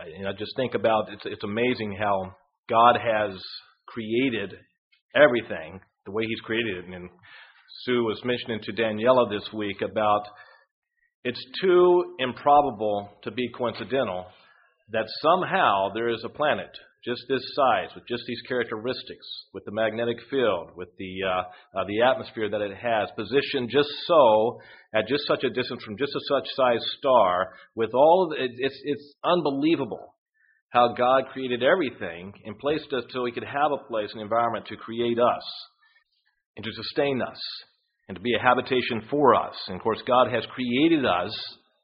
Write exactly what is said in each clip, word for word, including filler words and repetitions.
I, I just think about, it's, it's amazing how God has created everything the way He's created it. And Sue was mentioning to Daniela this week about it's too improbable to be coincidental that somehow there is a planet just this size, with just these characteristics, with the magnetic field, with the uh, uh, the atmosphere that it has, positioned just so, at just such a distance from just a such size star, with all of it, it's it's unbelievable how God created everything and placed us so He could have a place, an environment to create us and to sustain us and to be a habitation for us. And of course, God has created us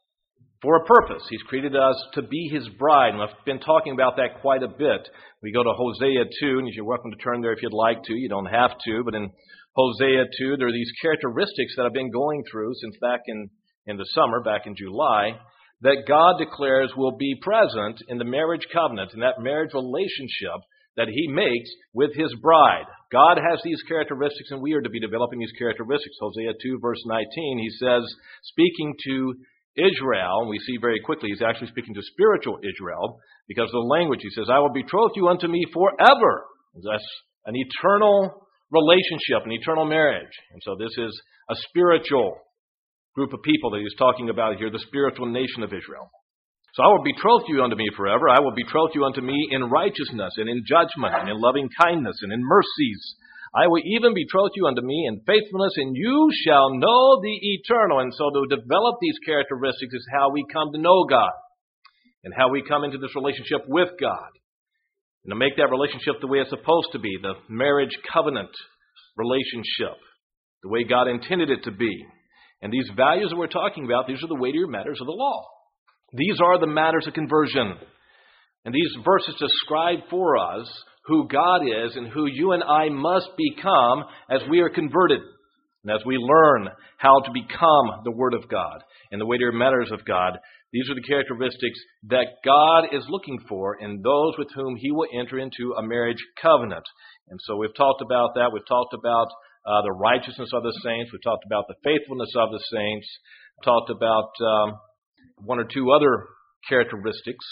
for a purpose. He's created us to be His bride. And I've been talking about that quite a bit. We go to Hosea two, and you're welcome to turn there if you'd like to. You don't have to. But in Hosea two, there are these characteristics that I've been going through since back in, in the summer, back in July, that God declares will be present in the marriage covenant, in that marriage relationship that He makes with His bride. God has these characteristics, and we are to be developing these characteristics. Hosea two, verse nineteen, he says, speaking to Israel, and we see very quickly he's actually speaking to spiritual Israel, because of the language. He says, I will betroth you unto me forever. That's an eternal relationship, an eternal marriage. And so this is a spiritual group of people that he's talking about here, the spiritual nation of Israel. So I will betroth you unto me forever. I will betroth you unto me in righteousness and in judgment and in loving kindness and in mercies. I will even betroth you unto me in faithfulness, and you shall know the eternal. And so to develop these characteristics is how we come to know God and how we come into this relationship with God. And to make that relationship the way it's supposed to be, the marriage covenant relationship, the way God intended it to be. And these values that we're talking about, these are the weightier matters of the law. These are the matters of conversion. And these verses describe for us who God is and who you and I must become as we are converted. And as we learn how to become the Word of God and the weightier matters of God, these are the characteristics that God is looking for in those with whom He will enter into a marriage covenant. And so we've talked about that. We've talked about uh, the righteousness of the saints. We've talked about the faithfulness of the saints. We've talked about um, one or two other characteristics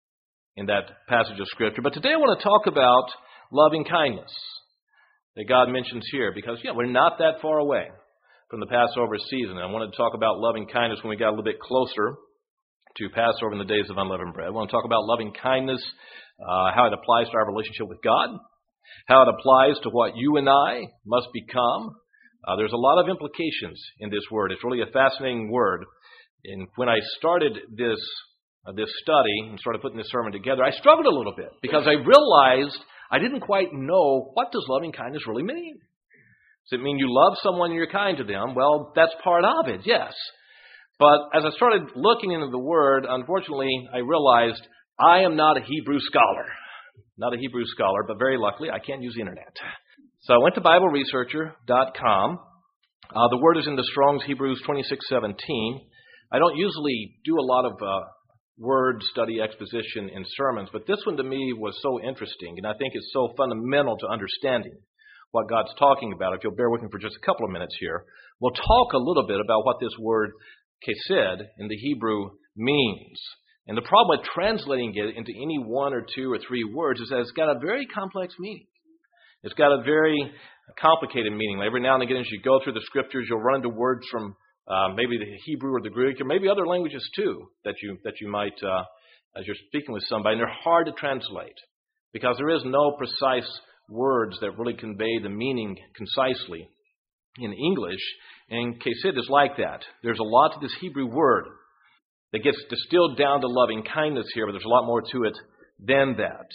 in that passage of Scripture. But today I want to talk about loving kindness that God mentions here, because yeah, we're not that far away from the Passover season. I wanted to talk about loving kindness when we got a little bit closer to Passover in the days of unleavened bread. I want to talk about loving kindness, uh, how it applies to our relationship with God, how it applies to what you and I must become. Uh, there's a lot of implications in this word. It's really a fascinating word. And when I started this uh, this study and started putting this sermon together, I struggled a little bit because I realized I didn't quite know, what does loving kindness really mean? Does it mean you love someone and you're kind to them? Well, that's part of it, yes. But as I started looking into the word, unfortunately, I realized I am not a Hebrew scholar. Not a Hebrew scholar, but very luckily, I can't use the internet. So I went to Bible Researcher dot com. Uh, the word is in the Strong's Hebrews twenty-six seventeen. I don't usually do a lot of uh, word study exposition in sermons, but this one to me was so interesting, and I think it's so fundamental to understanding what God's talking about. If you'll bear with me for just a couple of minutes here, we'll talk a little bit about what this word kesed in the Hebrew means. And the problem with translating it into any one or two or three words is that it's got a very complex meaning. It's got a very complicated meaning. Every now and again, as you go through the Scriptures, you'll run into words from Uh, maybe the Hebrew or the Greek, or maybe other languages too, that you that you might, uh, as you're speaking with somebody, and they're hard to translate because there is no precise words that really convey the meaning concisely in English. And kesed is like that. There's a lot to this Hebrew word that gets distilled down to loving kindness here, but there's a lot more to it than that.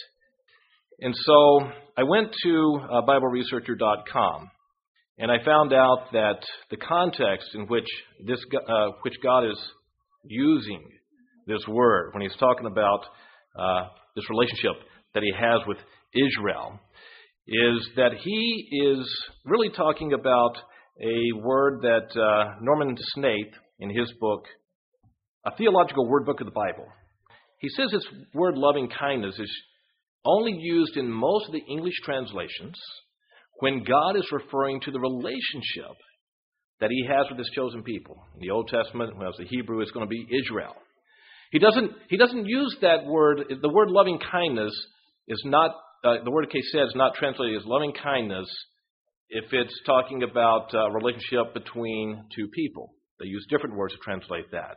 And so I went to uh, Bible Researcher dot com. And I found out that the context in which this, uh, which God is using this word, when He's talking about uh, this relationship that He has with Israel, is that He is really talking about a word that uh, Norman Snaith, in his book, A Theological Word Book of the Bible, he says this word loving kindness is only used in most of the English translations when God is referring to the relationship that He has with His chosen people. In the Old Testament, well, as the Hebrew, it's going to be Israel. He doesn't, he doesn't use that word. The word loving kindness is not, uh, the word kesed is not translated as loving kindness if it's talking about a relationship between two people. They use different words to translate that.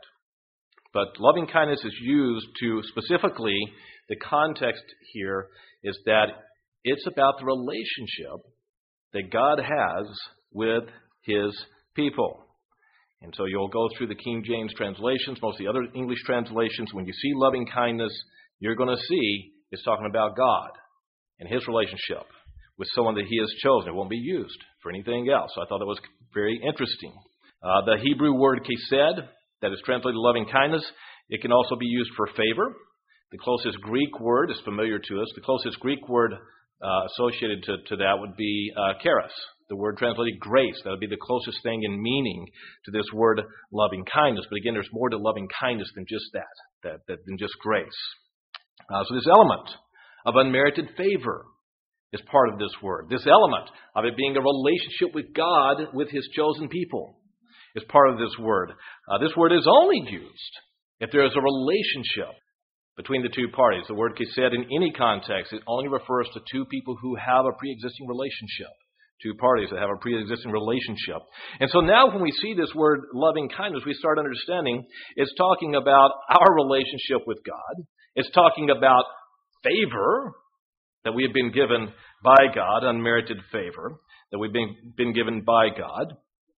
But loving kindness is used to specifically, the context here is that it's about the relationship that God has with His people. And so you'll go through the King James translations, most of the other English translations. When you see loving kindness, you're going to see it's talking about God and His relationship with someone that He has chosen. It won't be used for anything else. So I thought that was very interesting. Uh, the Hebrew word kesed, that is translated loving kindness, it can also be used for favor. The closest Greek word is familiar to us. The closest Greek word uh, associated to, to that would be uh, charis, the word translated grace. That would be the closest thing in meaning to this word loving kindness. But again, there's more to loving kindness than just that, that, that than just grace. Uh, so this element of unmerited favor is part of this word. This element of it being a relationship with God, with His chosen people, is part of this word. Uh, this word is only used if there is a relationship between the two parties. The word kesed in any context, it only refers to two people who have a pre-existing relationship. Two parties that have a pre-existing relationship. And so now when we see this word loving kindness, we start understanding it's talking about our relationship with God. It's talking about favor that we have been given by God, unmerited favor that we've been, been given by God.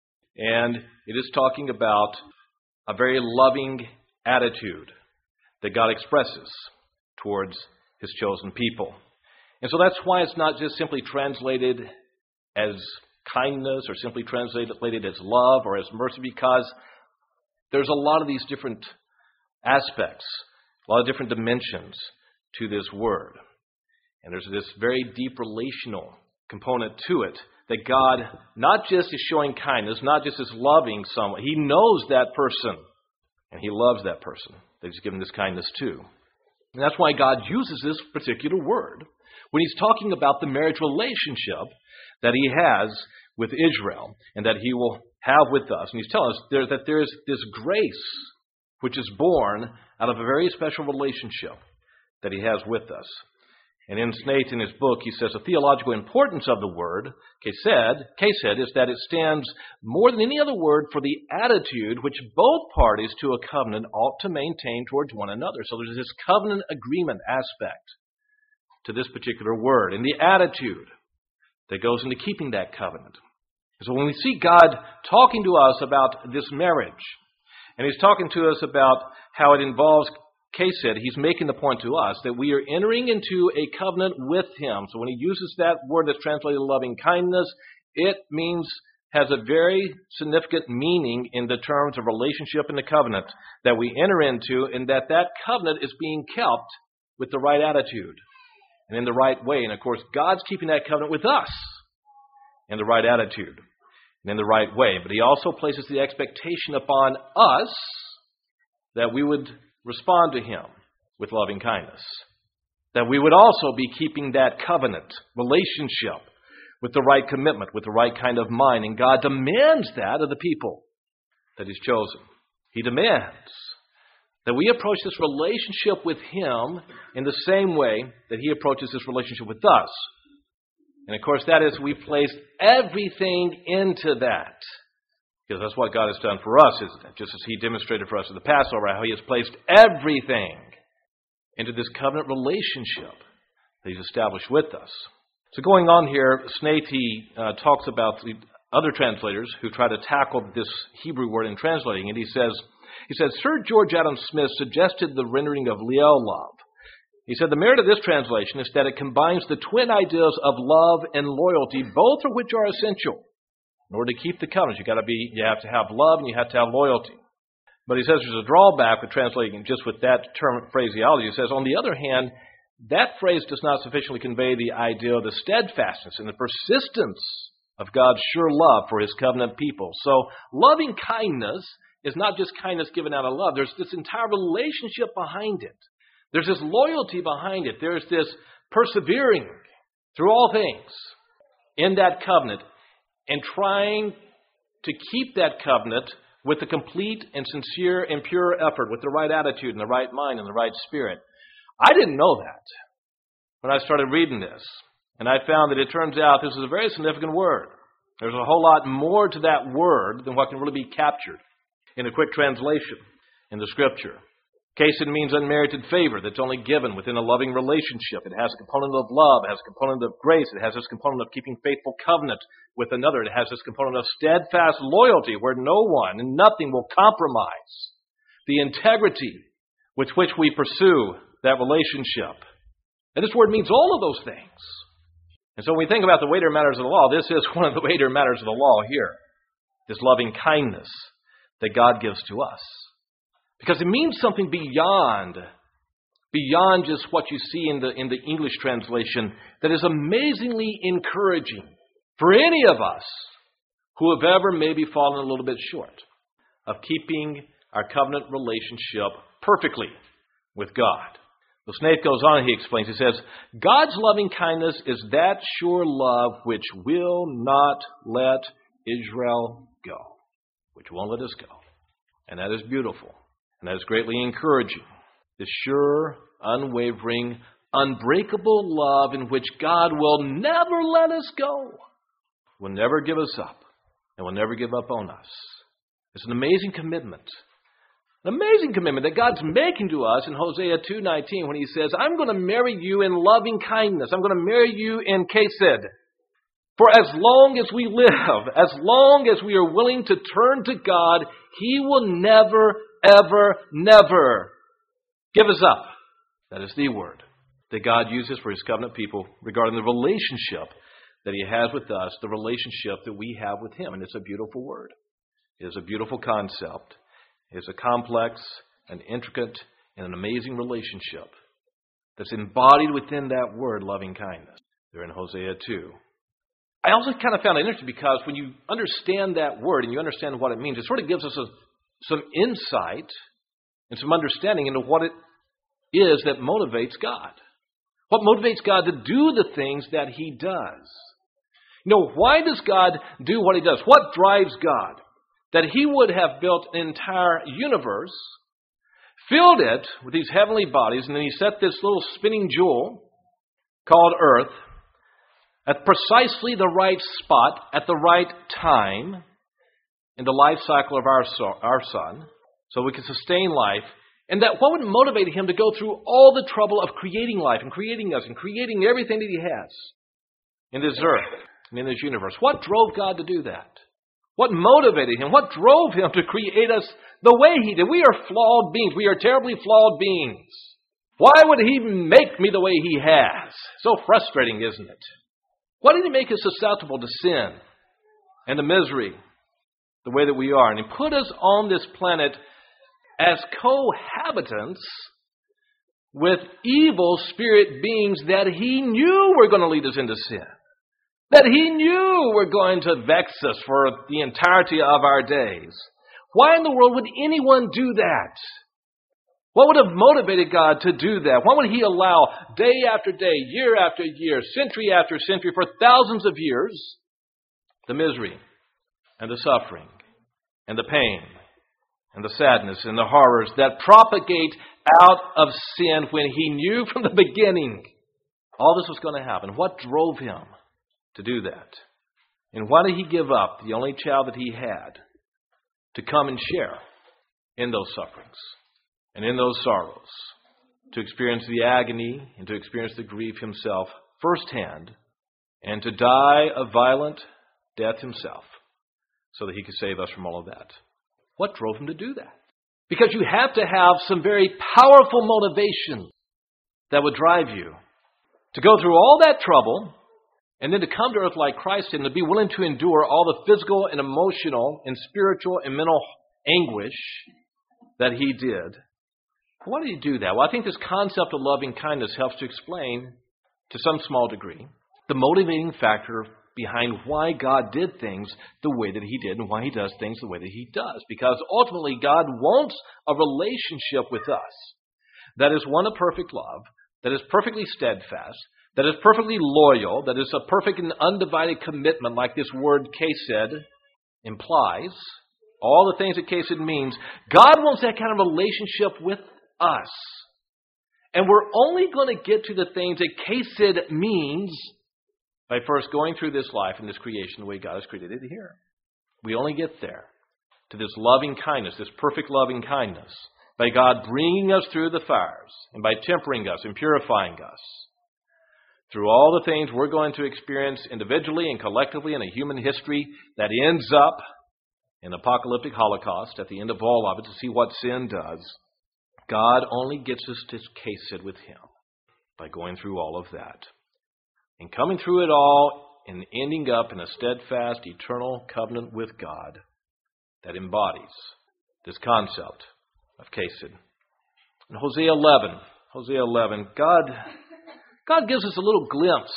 And it is talking about a very loving attitude that God expresses towards His chosen people. And so that's why it's not just simply translated as kindness or simply translated as love or as mercy, because there's a lot of these different aspects, a lot of different dimensions to this word. And there's this very deep relational component to it, that God not just is showing kindness, not just is loving someone. He knows that person, and He loves that person that He's given this kindness to. And that's why God uses this particular word when He's talking about the marriage relationship that He has with Israel and that He will have with us. And He's telling us there, that there is this grace which is born out of a very special relationship that He has with us. And in Snaith, in his book, he says the theological importance of the word, kesed, kesed, is that it stands more than any other word for the attitude which both parties to a covenant ought to maintain towards one another. So there's this covenant agreement aspect to this particular word, and the attitude that goes into keeping that covenant. So when we see God talking to us about this marriage, and He's talking to us about how it involves kesed, He's making the point to us that we are entering into a covenant with Him. So when He uses that word that's translated loving kindness, it means, has a very significant meaning in the terms of relationship and the covenant that we enter into, and that that covenant is being kept with the right attitude and in the right way. And of course, God's keeping that covenant with us in the right attitude and in the right way. But He also places the expectation upon us that we would respond to Him with loving kindness. That we would also be keeping that covenant relationship with the right commitment, with the right kind of mind. And God demands that of the people that He's chosen. He demands that we approach this relationship with Him in the same way that He approaches this relationship with us. And of course, that is, we place everything into that. Because that's what God has done for us, isn't it? Just as He demonstrated for us at the Passover, how He has placed everything into this covenant relationship that He's established with us. So going on here, Snaith, he uh, talks about the other translators who try to tackle this Hebrew word in translating it. He says, he says, Sir George Adam Smith suggested the rendering of Liel love. He said, the merit of this translation is that it combines the twin ideas of love and loyalty, both of which are essential. In order to keep the covenant, you got to be, you have to have love and you have to have loyalty. But he says there's a drawback with translating just with that term phraseology. He says, on the other hand, that phrase does not sufficiently convey the idea of the steadfastness and the persistence of God's sure love for His covenant people. So loving kindness is not just kindness given out of love. There's this entire relationship behind it. There's this loyalty behind it. There's this persevering through all things in that covenant and trying to keep that covenant with a complete and sincere and pure effort, with the right attitude and the right mind and the right spirit. I didn't know that when I started reading this. And I found that it turns out this is a very significant word. There's a whole lot more to that word than what can really be captured in a quick translation in the Scripture. Chesed means unmerited favor that's only given within a loving relationship. It has a component of love. It has a component of grace. It has this component of keeping faithful covenant with another. It has this component of steadfast loyalty where no one and nothing will compromise the integrity with which we pursue that relationship. And this word means all of those things. And so when we think about the weightier matters of the law, this is one of the weightier matters of the law here. This loving kindness that God gives to us. Because it means something beyond, beyond just what you see in the, in the English translation that is amazingly encouraging for any of us who have ever maybe fallen a little bit short of keeping our covenant relationship perfectly with God. The Snaith goes on and he explains, he says, God's loving kindness is that sure love which will not let Israel go, which won't let us go. And that is beautiful. And that is greatly encouraging. The sure, unwavering, unbreakable love in which God will never let us go, will never give us up, and will never give up on us. It's an amazing commitment. An amazing commitment that God's making to us in Hosea two nineteen when he says, I'm going to marry you in loving kindness. I'm going to marry you in Chesed. For as long as we live, as long as we are willing to turn to God, He will never, ever, never give us up. That is the word that God uses for His covenant people regarding the relationship that He has with us, the relationship that we have with Him. And it's a beautiful word. It is a beautiful concept. It is a complex and intricate and an amazing relationship that's embodied within that word, loving kindness. There in Hosea two. I also kind of found it interesting because when you understand that word and you understand what it means, it sort of gives us a, some insight and some understanding into what it is that motivates God. What motivates God to do the things that He does. You know, why does God do what He does? What drives God? That He would have built an entire universe, filled it with these heavenly bodies, and then He set this little spinning jewel called Earth at precisely the right spot, at the right time in the life cycle of our, so, our Son, so we can sustain life. And that what would motivate Him to go through all the trouble of creating life and creating us and creating everything that He has in this earth and in this universe? What drove God to do that? What motivated Him? What drove Him to create us the way He did? We are flawed beings. We are terribly flawed beings. Why would He make me the way He has? So frustrating, isn't it? Why did He make us susceptible to sin and the misery the way that we are? And He put us on this planet as cohabitants with evil spirit beings that He knew were going to lead us into sin. That He knew were going to vex us for the entirety of our days. Why in the world would anyone do that? What would have motivated God to do that? Why would He allow day after day, year after year, century after century, for thousands of years, the misery and the suffering and the pain and the sadness and the horrors that propagate out of sin when He knew from the beginning all this was going to happen? What drove Him to do that? And why did He give up the only child that He had to come and share in those sufferings and in those sorrows, to experience the agony and to experience the grief Himself firsthand, and to die a violent death Himself so that He could save us from all of that? What drove Him to do that? Because you have to have some very powerful motivation that would drive you to go through all that trouble and then to come to earth like Christ did and to be willing to endure all the physical and emotional and spiritual and mental anguish that He did. Why did He do that? Well, I think this concept of loving kindness helps to explain, to some small degree, the motivating factor behind why God did things the way that He did and why He does things the way that He does. Because ultimately, God wants a relationship with us that is one of perfect love, that is perfectly steadfast, that is perfectly loyal, that is a perfect and undivided commitment like this word Chesed implies, all the things that Kesed means. God wants that kind of relationship with us. And we're only going to get to the things that Kesed means by first going through this life and this creation the way God has created it here. We only get there to this loving kindness, this perfect loving kindness, by God bringing us through the fires and by tempering us and purifying us through all the things we're going to experience individually and collectively in a human history that ends up in apocalyptic Holocaust at the end of all of it to see what sin does. God only gets us to Kesed with Him by going through all of that and coming through it all and ending up in a steadfast, eternal covenant with God that embodies this concept of Kesed. In Hosea eleven, Hosea eleven, God, God gives us a little glimpse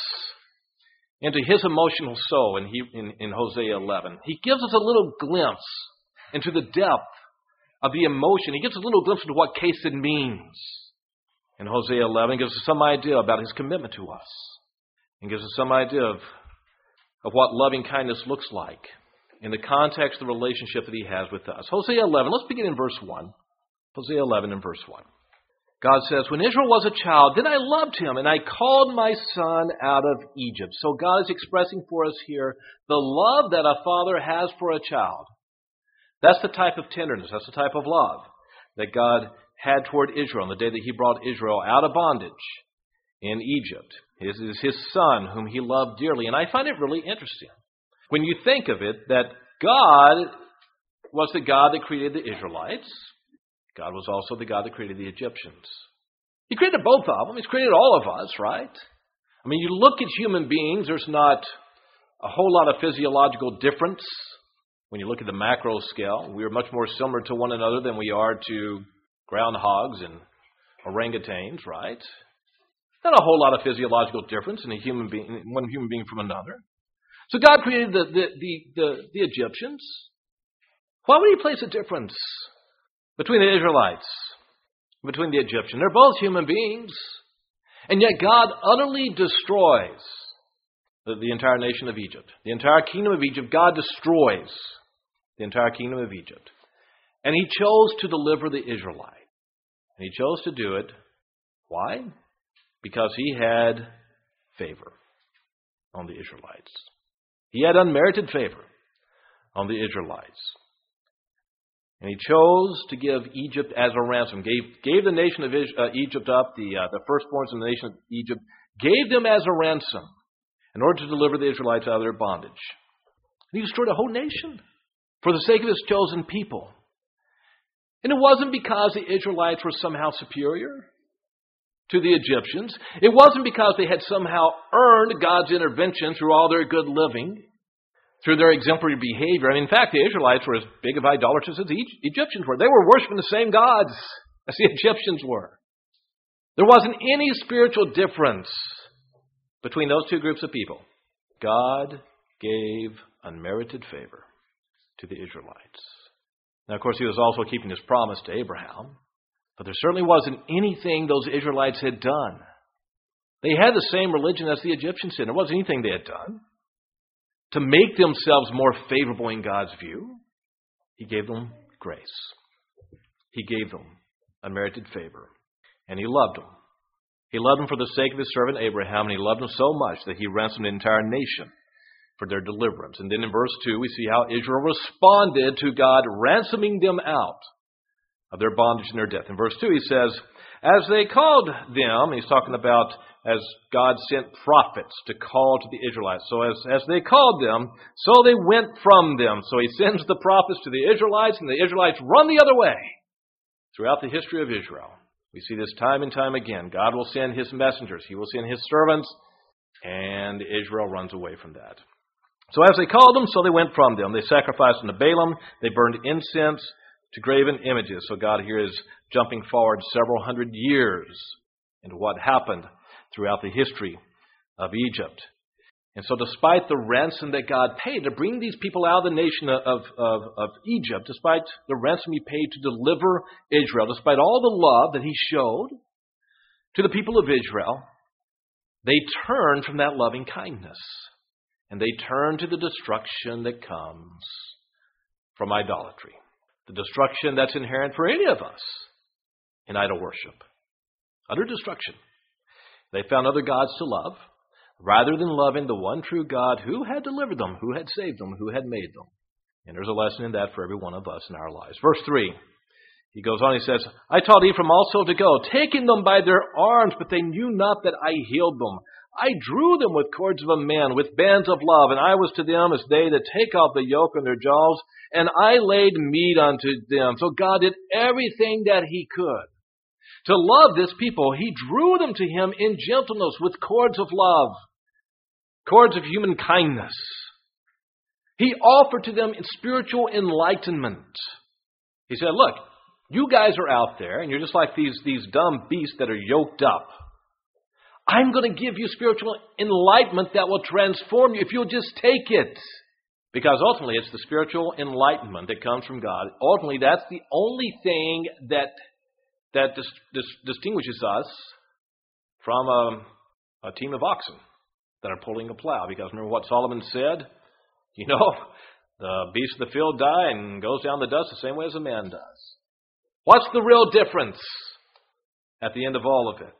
into His emotional soul in, he, in, in Hosea eleven. He gives us a little glimpse into the depth of the emotion. He gives us a little glimpse into what Kesed means. In Hosea eleven, he gives us some idea about His commitment to us. And gives us some idea of, of what loving kindness looks like in the context of the relationship that He has with us. Hosea eleven, let's begin in verse one. Hosea eleven and verse one. God says, when Israel was a child, then I loved him, and I called my son out of Egypt. So God is expressing for us here the love that a father has for a child. That's the type of tenderness, that's the type of love that God had toward Israel on the day that He brought Israel out of bondage in Egypt. This is His son whom He loved dearly. And I find it really interesting when you think of it that God was the God that created the Israelites. God was also the God that created the Egyptians. He created both of them. He's created all of us, right? I mean, you look at human beings, there's not a whole lot of physiological difference. When you look at the macro scale, we are much more similar to one another than we are to groundhogs and orangutans, right? Not a whole lot of physiological difference in a human being, one human being from another. So God created the, the, the, the, the Egyptians. Why would He place a difference between the Israelites, between the Egyptians? They're both human beings. And yet God utterly destroys the, the entire nation of Egypt. The entire kingdom of Egypt, God destroys the entire kingdom of Egypt. And He chose to deliver the Israelites. And He chose to do it. Why? Because He had favor on the Israelites. He had unmerited favor on the Israelites. And He chose to give Egypt as a ransom. Gave, gave the nation of Egypt up, the, uh, the firstborns in the nation of Egypt, gave them as a ransom in order to deliver the Israelites out of their bondage. And He destroyed a whole nation for the sake of His chosen people. And it wasn't because the Israelites were somehow superior to the Egyptians. It wasn't because they had somehow earned God's intervention through all their good living, through their exemplary behavior. I mean, in fact, the Israelites were as big of idolaters as the Egyptians were. They were worshiping the same gods as the Egyptians were. There wasn't any spiritual difference between those two groups of people. God gave unmerited favor to the Israelites. Now, of course, He was also keeping His promise to Abraham. But there certainly wasn't anything those Israelites had done. They had the same religion as the Egyptians did. There wasn't anything they had done to make themselves more favorable in God's view. He gave them grace. He gave them unmerited favor. And He loved them. He loved them for the sake of His servant Abraham, and He loved them so much that He ransomed the entire nation for their deliverance. And then in verse two, we see how Israel responded to God ransoming them out of their bondage and their death. In verse two, He says, as they called them, He's talking about as God sent prophets to call to the Israelites. So as, as they called them, so they went from them. So He sends the prophets to the Israelites, and the Israelites run the other way. Throughout the history of Israel, we see this time and time again. God will send His messengers. He will send His servants, and Israel runs away from that. So as they called them, so they went from them. They sacrificed unto Balaam. They burned incense to graven images. So God here is jumping forward several hundred years into what happened throughout the history of Egypt. And so despite the ransom that God paid to bring these people out of the nation of, of, of Egypt, despite the ransom He paid to deliver Israel, despite all the love that He showed to the people of Israel, they turned from that loving kindness. And they turned to the destruction that comes from idolatry. The destruction that's inherent for any of us in idol worship. Utter destruction. They found other gods to love, rather than loving the one true God who had delivered them, who had saved them, who had made them. And there's a lesson in that for every one of us in our lives. Verse three, he goes on, he says, I taught Ephraim also to go, taking them by their arms, but they knew not that I healed them. I drew them with cords of a man, with bands of love, and I was to them as they that take off the yoke on their jaws, and I laid meat unto them. So God did everything that he could. To love this people, he drew them to him in gentleness with cords of love, cords of human kindness. He offered to them spiritual enlightenment. He said, look, you guys are out there, and you're just like these, these dumb beasts that are yoked up. I'm going to give you spiritual enlightenment that will transform you if you'll just take it. Because ultimately, it's the spiritual enlightenment that comes from God. Ultimately, that's the only thing that that dis- dis- distinguishes us from a, a team of oxen that are pulling a plow. Because remember what Solomon said? You know, the beasts of the field die and goes down the dust the same way as a man does. What's the real difference at the end of all of it?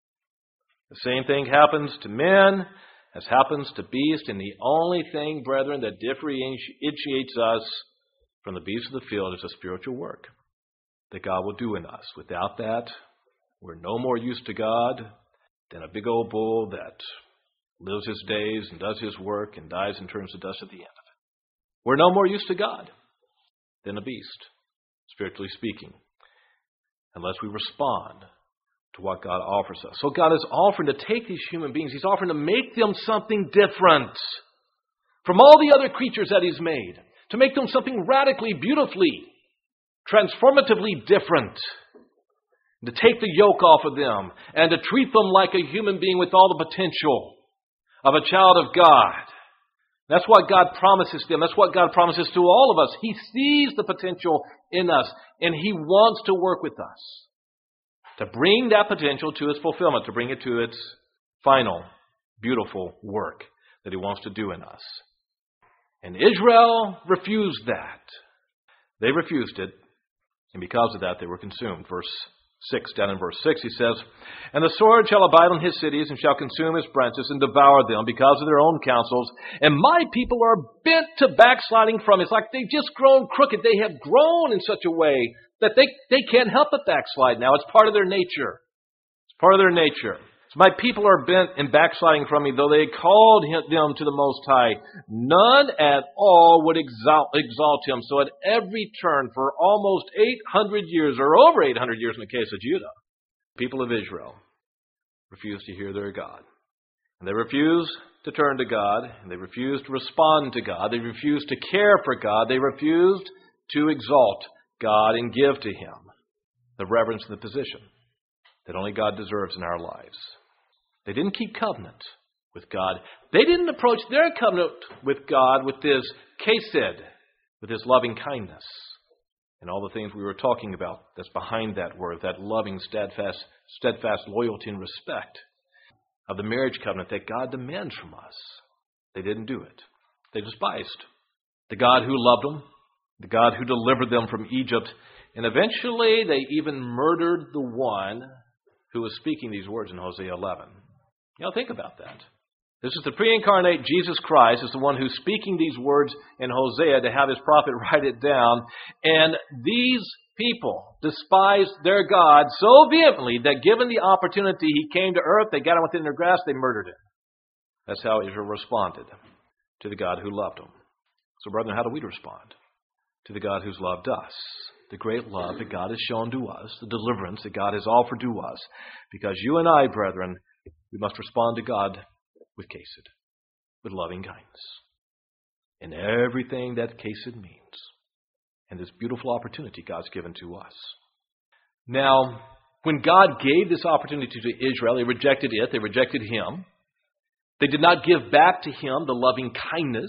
The same thing happens to men as happens to beasts, and the only thing, brethren, that differentiates us from the beasts of the field is a spiritual work that God will do in us. Without that, we're no more use to God than a big old bull that lives his days and does his work and dies and turns to dust at the end of it. We're no more use to God than a beast, spiritually speaking, unless we respond to what God offers us. So God is offering to take these human beings, he's offering to make them something different from all the other creatures that he's made, to make them something radically, beautifully, transformatively different, to take the yoke off of them and to treat them like a human being with all the potential of a child of God. That's what God promises them. That's what God promises to all of us. He sees the potential in us, and he wants to work with us to bring that potential to its fulfillment, to bring it to its final, beautiful work that he wants to do in us. And Israel refused that. They refused it, and because of that, they were consumed. Verse six, down in verse six, he says, And the sword shall abide on his cities, and shall consume his branches, and devour them because of their own counsels. And my people are bent to backsliding from it. It's like they've just grown crooked. They have grown in such a way that they, they can't help but backslide now. It's part of their nature. It's part of their nature. So my people are bent in backsliding from me, though they called him, them to the Most High. None at all would exalt, exalt him. So at every turn for almost eight hundred years, or over eight hundred years in the case of Judah, people of Israel refused to hear their God. And they refused to turn to God. And they refused to respond to God. They refused to care for God. They refused to exalt God and give to him the reverence and the position that only God deserves in our lives. They didn't keep covenant with God. They didn't approach their covenant with God with this chesed, with this loving kindness, and all the things we were talking about that's behind that word, that loving, steadfast, steadfast loyalty and respect of the marriage covenant that God demands from us. They didn't do it. They despised the God who loved them, the God who delivered them from Egypt, and eventually they even murdered the one who was speaking these words in Hosea eleven. You know, think about that. This is the pre-incarnate Jesus Christ is the one who's speaking these words in Hosea to have his prophet write it down. And these people despised their God so vehemently that given the opportunity he came to earth, they got him within their grasp, they murdered him. That's how Israel responded to the God who loved them. So, brethren, how do we respond to the God who's loved us? The great love that God has shown to us, the deliverance that God has offered to us. Because you and I, brethren, we must respond to God with chesed, with loving kindness, in everything that chesed means, and this beautiful opportunity God's given to us. Now, when God gave this opportunity to Israel, they rejected it, they rejected him. They did not give back to him the loving kindness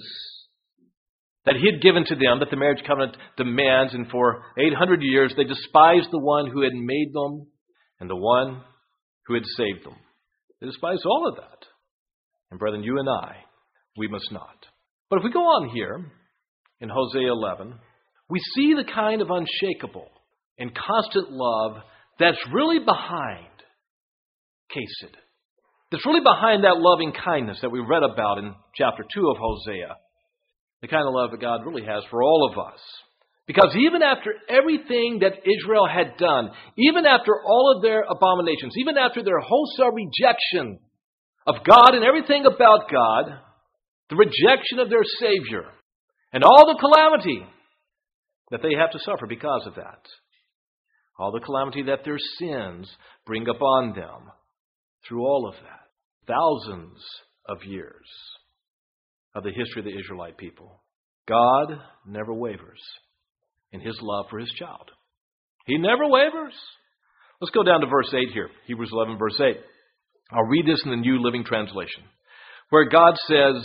that he had given to them, that the marriage covenant demands, and for eight hundred years they despised the one who had made them and the one who had saved them. They despised all of that. And brethren, you and I, we must not. But if we go on here in Hosea eleven, we see the kind of unshakable and constant love that's really behind Chesed. That's really behind that loving kindness that we read about in chapter two of Hosea. The kind of love that God really has for all of us. Because even after everything that Israel had done, even after all of their abominations, even after their wholesale rejection of God and everything about God, the rejection of their Savior, and all the calamity that they have to suffer because of that, all the calamity that their sins bring upon them through all of that, thousands of years of the history of the Israelite people, God never wavers in His love for His child. He never wavers. Let's go down to verse eight here. Hebrews eleven, verse eight. I'll read this in the New Living Translation, where God says,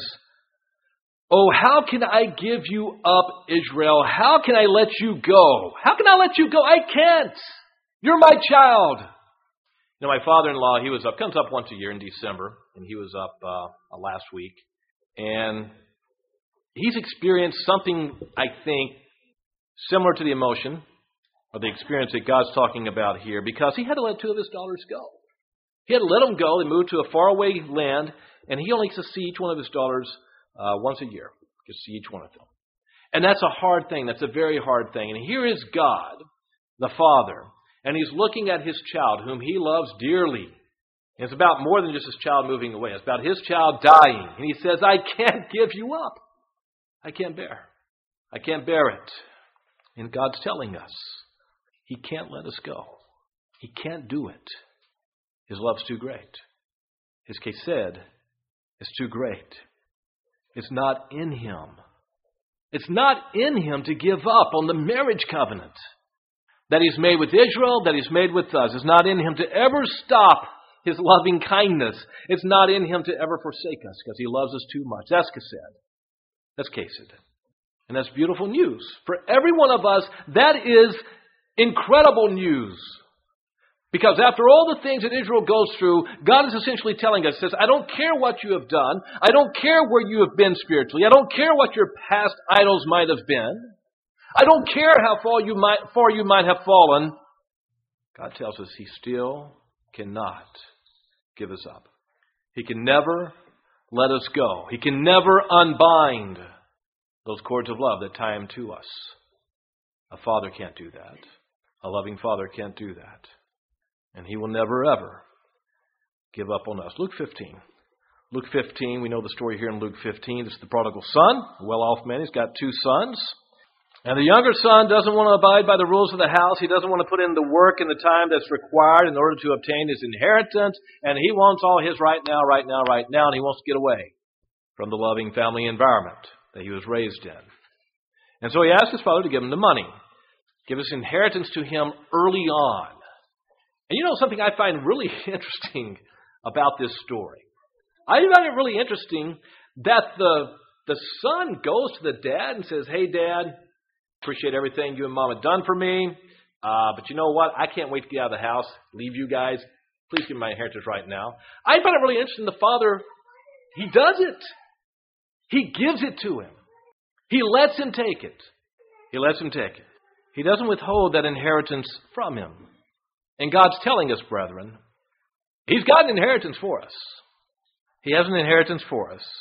"Oh, how can I give you up, Israel? How can I let you go? How can I let you go? I can't. You're my child." You know, my father-in-law, he was up, comes up once a year in December, and he was up uh, last week. And he's experienced something, I think, similar to the emotion or the experience that God's talking about here, because he had to let two of his daughters go. He had to let them go. They moved to a faraway land, and he only gets to see each one of his daughters uh, once a year. Gets to see each one of them. And that's a hard thing. That's a very hard thing. And here is God, the Father, and He's looking at His child, whom He loves dearly. And it's about more than just His child moving away. It's about His child dying. And He says, I can't give you up. I can't bear. I can't bear it. And God's telling us, He can't let us go. He can't do it. His love's too great. His chesed is too great. It's not in Him. It's not in Him to give up on the marriage covenant that He's made with Israel, that He's made with us. It's not in Him to ever stop His loving kindness. It's not in Him to ever forsake us because He loves us too much. That's chesed. That's chesed. And that's beautiful news. For every one of us, that is incredible news. Because after all the things that Israel goes through, God is essentially telling us, says, I don't care what you have done. I don't care where you have been spiritually. I don't care what your past idols might have been. I don't care how far you might, far you might have fallen. God tells us He still cannot give us up. He can never let us go. He can never unbind those cords of love that tie Him to us. A father can't do that. A loving father can't do that. And He will never, ever give up on us. Luke fifteen. Luke fifteen, we know the story here in Luke fifteen. It's the prodigal son, a well-off man. He's got two sons. And the younger son doesn't want to abide by the rules of the house. He doesn't want to put in the work and the time that's required in order to obtain his inheritance. And he wants all his right now, right now, right now. And he wants to get away from the loving family environment that he was raised in. And so he asked his father to give him the money. Give his inheritance to him early on. And you know something I find really interesting about this story? I find it really interesting that the, the son goes to the dad and says, hey, Dad, appreciate everything you and Mom have done for me. Uh, but you know what? I can't wait to get out of the house, leave you guys. Please give me my inheritance right now. I find it really interesting. The father, he does it. He gives it to him. He lets him take it. He lets him take it. He doesn't withhold that inheritance from him. And God's telling us, brethren, He's got an inheritance for us. He has an inheritance for us.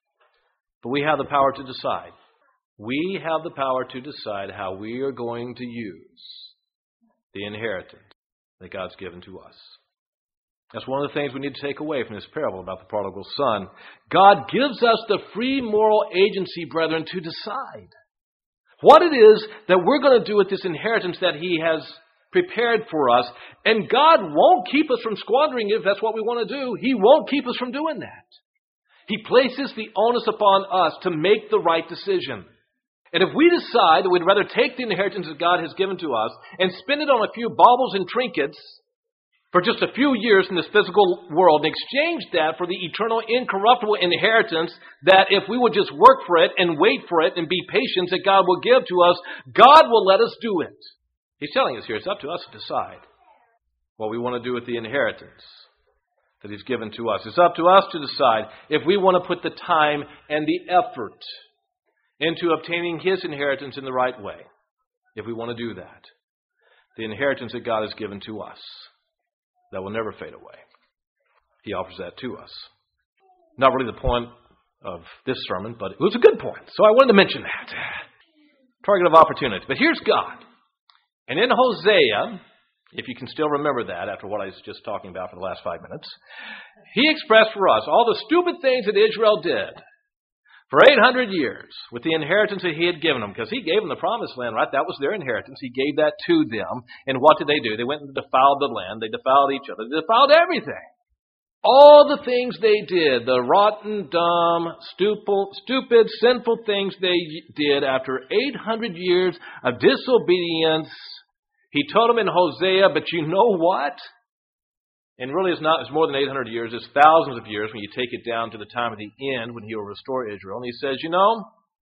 But we have the power to decide. We have the power to decide how we are going to use the inheritance that God's given to us. That's one of the things we need to take away from this parable about the prodigal son. God gives us the free moral agency, brethren, to decide what it is that we're going to do with this inheritance that He has prepared for us. And God won't keep us from squandering it if that's what we want to do. He won't keep us from doing that. He places the onus upon us to make the right decision. And if we decide that we'd rather take the inheritance that God has given to us and spend it on a few baubles and trinkets for just a few years in this physical world and exchange that for the eternal incorruptible inheritance that if we would just work for it and wait for it and be patient that God will give to us, God will let us do it. He's telling us here, it's up to us to decide what we want to do with the inheritance that He's given to us. It's up to us to decide if we want to put the time and the effort into obtaining His inheritance in the right way. if we want to do that. The inheritance that God has given to us that will never fade away. He offers that to us. Not really the point of this sermon, but it was a good point. So I wanted to mention that. Target of opportunity. But here's God. And in Hosea, if you can still remember that after what I was just talking about for the last five minutes, he expressed for us all the stupid things that Israel did for eight hundred years with the inheritance that he had given them. Because he gave them the promised land, right? That was their inheritance. He gave that to them. And what did they do? They went and defiled the land. They defiled each other. They defiled everything. All the things they did, the rotten, dumb, stupid, stupid, sinful things they did after eight hundred years of disobedience. He told them in Hosea, but you know what? And really it's not, it's more than eight hundred years, it's thousands of years when you take it down to the time of the end when he will restore Israel. And he says, you know,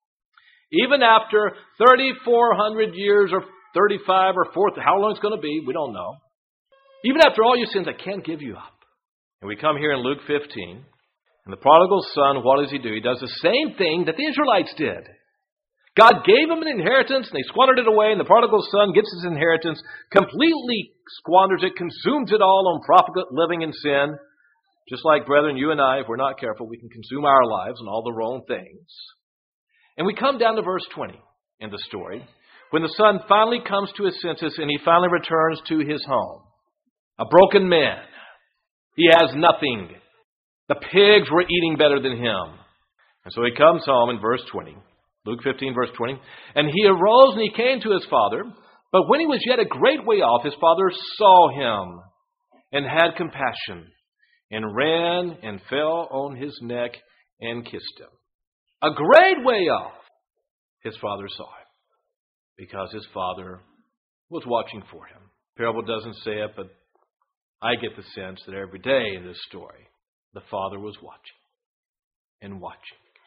even after thirty-four hundred years or thirty-five or forty, how long it's going to be, we don't know. Even after all your sins, I can't give you up. And we come here in Luke fifteen, and the prodigal son, what does he do? He does the same thing that the Israelites did. God gave him an inheritance, and they squandered it away, and the prodigal son gets his inheritance, completely squanders it, consumes it all on profligate living in sin. Just like, brethren, you and I, if we're not careful, we can consume our lives on all the wrong things. And we come down to verse twenty in the story, when the son finally comes to his senses, and he finally returns to his home. A broken man. He has nothing. The pigs were eating better than him. And so he comes home in verse twenty. Luke fifteen, verse twenty. And he arose and he came to his father. But when he was yet a great way off, his father saw him and had compassion and ran and fell on his neck and kissed him. A great way off, his father saw him because his father was watching for him. The parable doesn't say it, but I get the sense that every day in this story, the father was watching and watching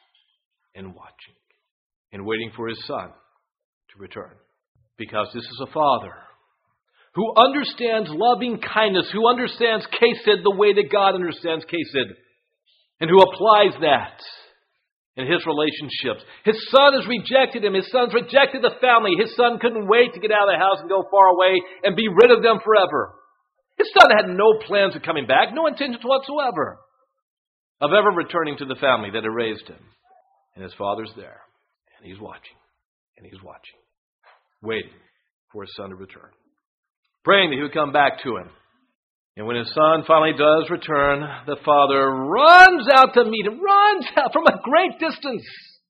and watching and waiting for his son to return. Because this is a father who understands loving kindness, who understands Kesed the way that God understands Kesed, and who applies that in his relationships. His son has rejected him. His son's rejected the family. His son couldn't wait to get out of the house and go far away and be rid of them forever. His son had no plans of coming back, no intentions whatsoever of ever returning to the family that had raised him. And his father's there, and he's watching, and he's watching, waiting for his son to return, praying that he would come back to him. And when his son finally does return, the father runs out to meet him, runs out from a great distance,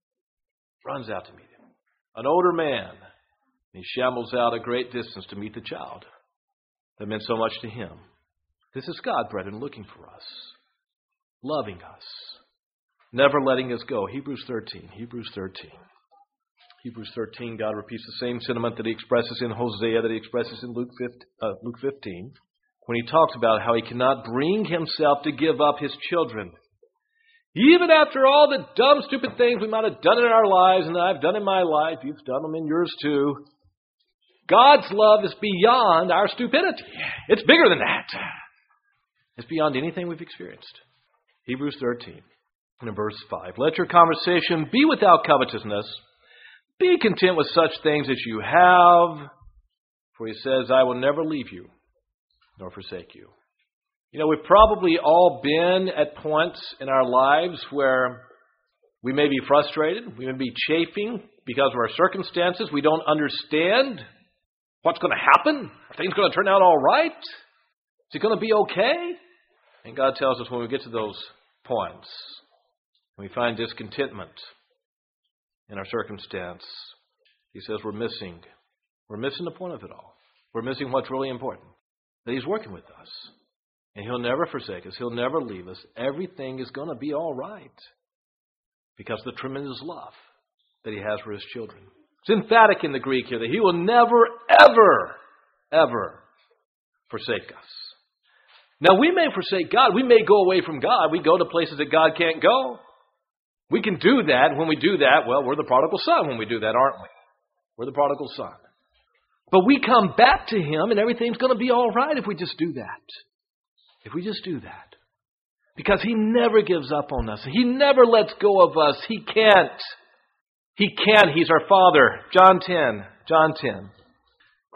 runs out to meet him. An older man, he shambles out a great distance to meet the child that meant so much to him. This is God, brethren, looking for us, loving us, never letting us go. Hebrews thirteen, Hebrews thirteen. Hebrews thirteen, God repeats the same sentiment that he expresses in Hosea, that he expresses in Luke fifteen, when he talks about how he cannot bring himself to give up his children. Even after all the dumb, stupid things we might have done in our lives, and that I've done in my life, you've done them in yours too, God's love is beyond our stupidity. It's bigger than that. It's beyond anything we've experienced. Hebrews thirteen, and in verse five, let your conversation be without covetousness. Be content with such things as you have. For he says, I will never leave you nor forsake you. You know, we've probably all been at points in our lives where we may be frustrated. We may be chafing because of our circumstances. We don't understand what's going to happen. Are things going to turn out all right? Is it going to be okay? And God tells us when we get to those points, when we find discontentment in our circumstance, he says we're missing. We're missing the point of it all. We're missing what's really important. That he's working with us. And he'll never forsake us. He'll never leave us. Everything is going to be all right. Because of the tremendous love that he has for his children. It's emphatic in the Greek here that he will never, ever, ever forsake us. Now, we may forsake God. We may go away from God. We go to places that God can't go. We can do that. When we do that, well, we're the prodigal son when we do that, aren't we? We're the prodigal son. But we come back to him and everything's going to be all right if we just do that. If we just do that. Because he never gives up on us. He never lets go of us. He can't. He can't. He's our Father. John ten. John ten.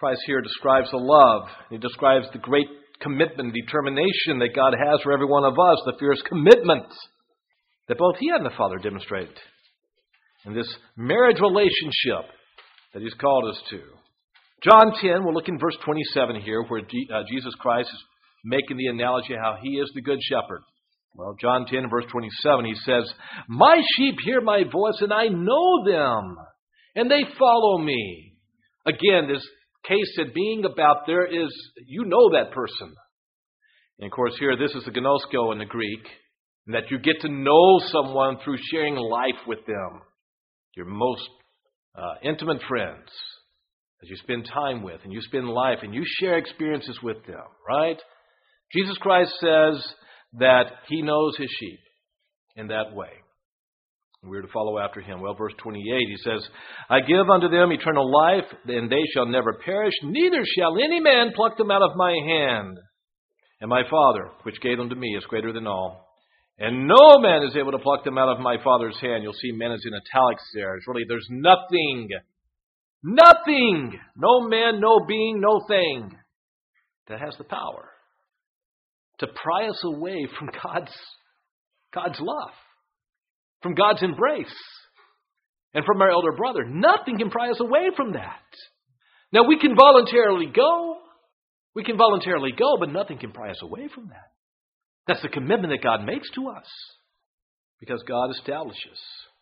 Christ here describes the love. He describes the great commitment, determination that God has for every one of us, the fierce commitment that both He and the Father demonstrate in this marriage relationship that He's called us to. John ten, we'll look in verse twenty-seven here, where G- uh, Jesus Christ is making the analogy how He is the good shepherd. Well, John ten, verse twenty-seven, He says, "My sheep hear my voice, and I know them, and they follow me." Again, this case of being about there is, you know that person. And of course here, this is the gnosko in the Greek, and that you get to know someone through sharing life with them. Your most uh, intimate friends, as you spend time with, and you spend life, and you share experiences with them, right? Jesus Christ says that He knows His sheep in that way. We're to follow after Him. Well, verse twenty-eight, He says, "I give unto them eternal life, and they shall never perish, neither shall any man pluck them out of my hand. And my Father, which gave them to me, is greater than all. And no man is able to pluck them out of my Father's hand." You'll see men is in italics there. It's really, there's nothing, nothing, no man, no being, no thing that has the power to pry us away from God's, God's love, from God's embrace, and from our elder brother. Nothing can pry us away from that. Now, we can voluntarily go. We can voluntarily go, but nothing can pry us away from that. That's the commitment that God makes to us, because God establishes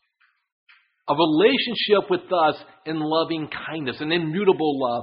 a relationship with us in loving kindness, an immutable love.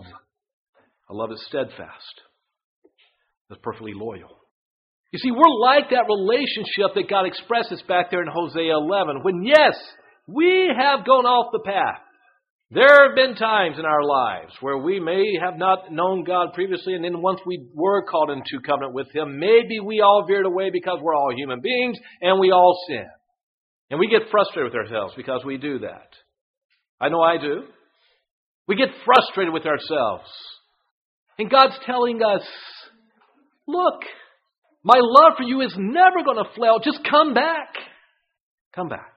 A love that's steadfast, that's perfectly loyal. You see, we're like that relationship that God expresses back there in Hosea eleven, when, yes, we have gone off the path. There have been times in our lives where we may have not known God previously, and then once we were called into covenant with Him, maybe we all veered away because we're all human beings and we all sin. And we get frustrated with ourselves because we do that. I know I do. We get frustrated with ourselves. And God's telling us, look, my love for you is never going to flail. Just come back. Come back.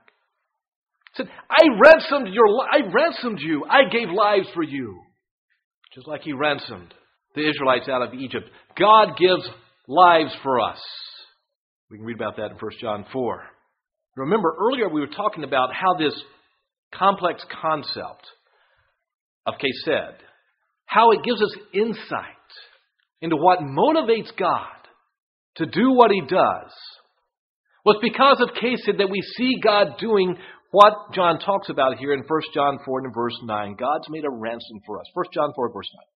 He said, I ransomed your li- I ransomed you. I gave lives for you. Just like He ransomed the Israelites out of Egypt. God gives lives for us. We can read about that in First John four. Remember, earlier we were talking about how this complex concept of Kesed, how it gives us insight into what motivates God to do what He does. Well, it's because of Kesed that we see God doing what John talks about here in First John four and verse nine. God's made a ransom for us. First John four, verse nine.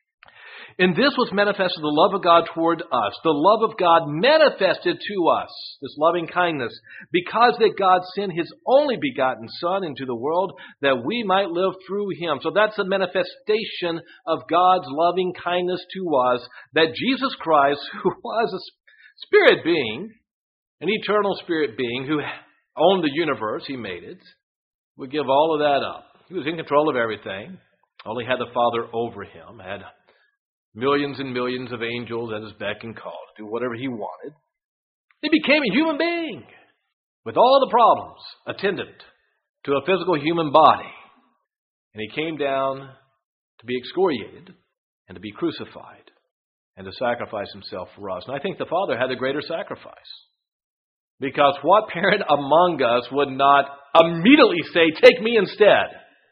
"In this was manifested the love of God toward us, the love of God manifested to us," this loving kindness, "because that God sent His only begotten Son into the world that we might live through Him." So that's a manifestation of God's loving kindness to us, that Jesus Christ, who was a spirit being, an eternal spirit being who owned the universe, He made it, would give all of that up. He was in control of everything, only had the Father over Him, had millions and millions of angels at His beck and call to do whatever He wanted. He became a human being with all the problems attendant to a physical human body. And He came down to be excoriated and to be crucified and to sacrifice Himself for us. And I think the Father had a greater sacrifice. Because what parent among us would not immediately say, take me instead,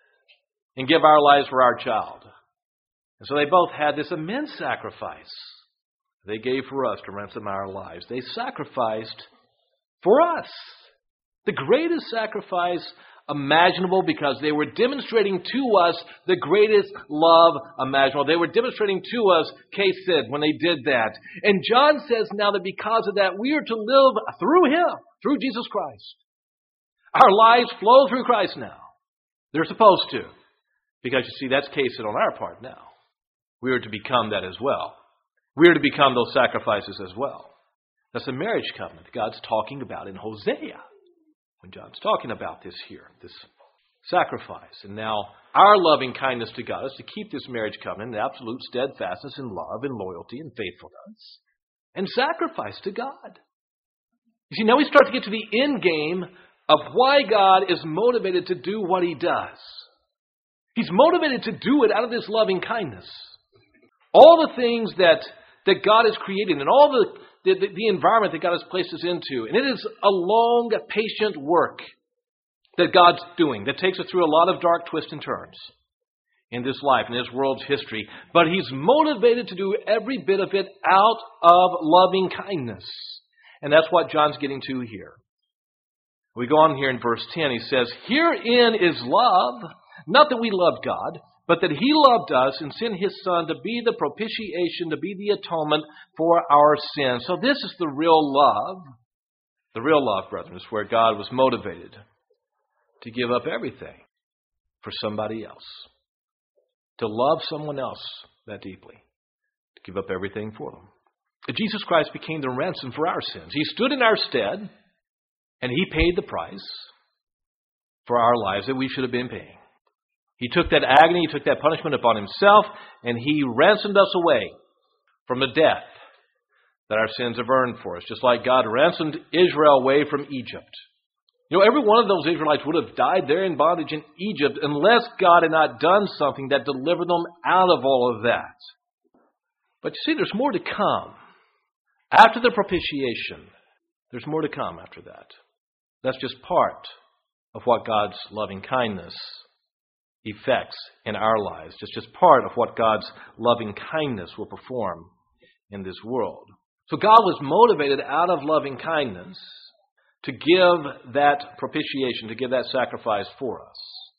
and give our lives for our child? And so they both had this immense sacrifice they gave for us to ransom our lives. They sacrificed for us. The greatest sacrifice imaginable, because they were demonstrating to us the greatest love imaginable. They were demonstrating to us Kesed when they did that. And John says now that because of that, we are to live through Him, through Jesus Christ. Our lives flow through Christ now. They're supposed to. Because you see, that's Kesed on our part now. We are to become that as well. We are to become those sacrifices as well. That's the marriage covenant God's talking about in Hosea, when John's talking about this here, this sacrifice. And now our loving kindness to God is to keep this marriage covenant in absolute steadfastness in love and loyalty and faithfulness and sacrifice to God. You see, now we start to get to the end game of why God is motivated to do what He does. He's motivated to do it out of this loving kindness. all the things that, that God has created and all the, the, the environment that God has placed us into. And it is a long, patient work that God's doing that takes us through a lot of dark twists and turns in this life, in this world's history. But He's motivated to do every bit of it out of loving kindness. And that's what John's getting to here. We go on here in verse ten. He says, "Herein is love, not that we loved God, but that He loved us and sent His Son to be the propitiation, to be the atonement for our sins." So this is the real love. The real love, brethren, is where God was motivated to give up everything for somebody else. To love someone else that deeply. To give up everything for them. Jesus Christ became the ransom for our sins. He stood in our stead, and He paid the price for our lives that we should have been paying. He took that agony, He took that punishment upon Himself, and He ransomed us away from the death that our sins have earned for us, just like God ransomed Israel away from Egypt. You know, every one of those Israelites would have died there in bondage in Egypt unless God had not done something that delivered them out of all of that. But you see, there's more to come. After the propitiation, there's more to come after that. That's just part of what God's loving kindness effects in our lives. It's just part of what God's loving kindness will perform in this world. So God was motivated out of loving kindness to give that propitiation, to give that sacrifice for us.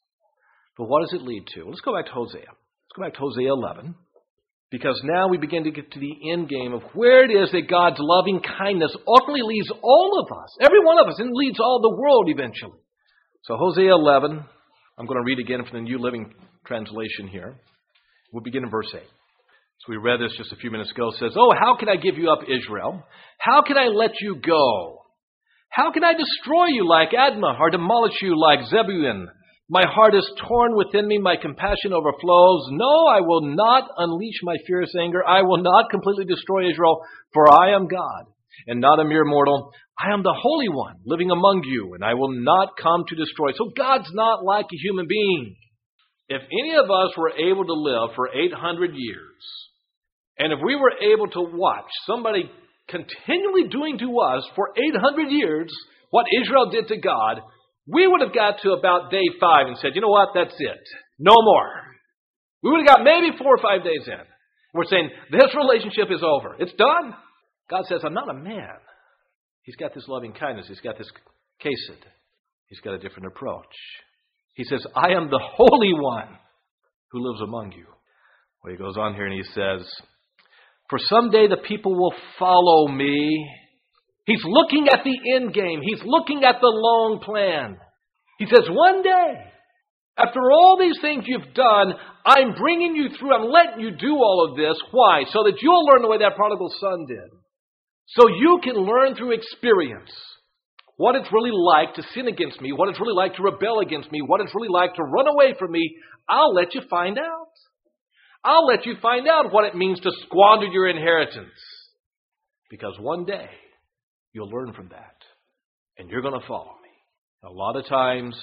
But what does it lead to? Let's go back to Hosea. Let's go back to Hosea eleven. Because now we begin to get to the end game of where it is that God's loving kindness ultimately leads all of us, every one of us, and leads all the world eventually. So Hosea eleven, I'm going to read again from the New Living Translation here. We'll begin in verse eight. So we read this just a few minutes ago. It says, "Oh, how can I give you up, Israel? How can I let you go? How can I destroy you like Admah, or demolish you like Zebulun? My heart is torn within me, my compassion overflows. No, I will not unleash my fierce anger. I will not completely destroy Israel, for I am God, and not a mere mortal. I am the Holy One, living among you, and I will not come to destroy." So God's not like a human being. If any of us were able to live for eight hundred years, and if we were able to watch somebody continually doing to us for eight hundred years what Israel did to God, we would have got to about day five and said, you know what, that's it. No more. We would have got maybe four or five days in. We're saying, this relationship is over. It's done. God says, I'm not a man. He's got this loving kindness. He's got this chesed. He's got a different approach. He says, I am the Holy One who lives among you. Well, he goes on here and he says, for someday the people will follow me. He's looking at the end game. He's looking at the long plan. He says, one day, after all these things you've done, I'm bringing you through. I'm letting you do all of this. Why? So that you'll learn the way that prodigal son did. So you can learn through experience what it's really like to sin against me, what it's really like to rebel against me, what it's really like to run away from me. I'll let you find out. I'll let you find out what it means to squander your inheritance. Because one day, you'll learn from that. And you're going to follow me. A lot of times,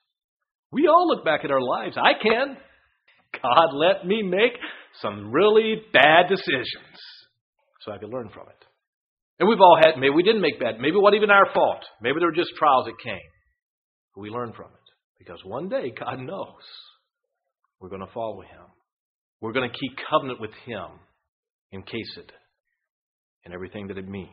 we all look back at our lives. I can. God let me make some really bad decisions so I could learn from it. And we've all had, maybe we didn't make bad, maybe it wasn't even our fault. Maybe there were just trials that came. But we learn from it. Because one day, God knows we're going to follow Him. We're going to keep covenant with Him in chesed and everything that it means.